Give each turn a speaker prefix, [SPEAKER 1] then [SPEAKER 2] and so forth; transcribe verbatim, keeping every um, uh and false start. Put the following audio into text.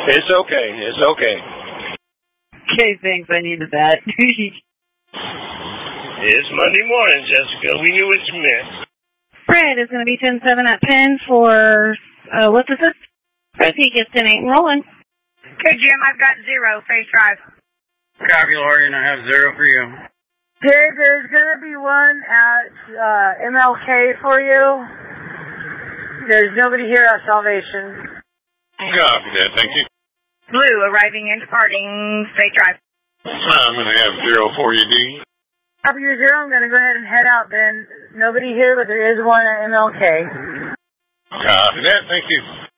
[SPEAKER 1] It's okay. It's okay.
[SPEAKER 2] Okay, thanks. I needed that.
[SPEAKER 1] It's Monday morning, Jessica. We knew what you meant.
[SPEAKER 3] Fred is going to be ten seven at Penn for, uh, what's this? Fred, he gets ten eight and rolling.
[SPEAKER 4] Okay, Jim, I've got zero. Face drive.
[SPEAKER 5] Copy, Lori, and I have zero for you.
[SPEAKER 6] Dave, there's going to be one at uh, M L K for you. There's nobody here at Salvation.
[SPEAKER 7] Copy that, thank you.
[SPEAKER 4] Blue, arriving and departing. Straight drive.
[SPEAKER 7] I'm going to have zero for you, D.
[SPEAKER 6] Copy your zero. I'm going to go ahead and head out then. Nobody here, but there is one at M L K.
[SPEAKER 7] Copy that, thank you.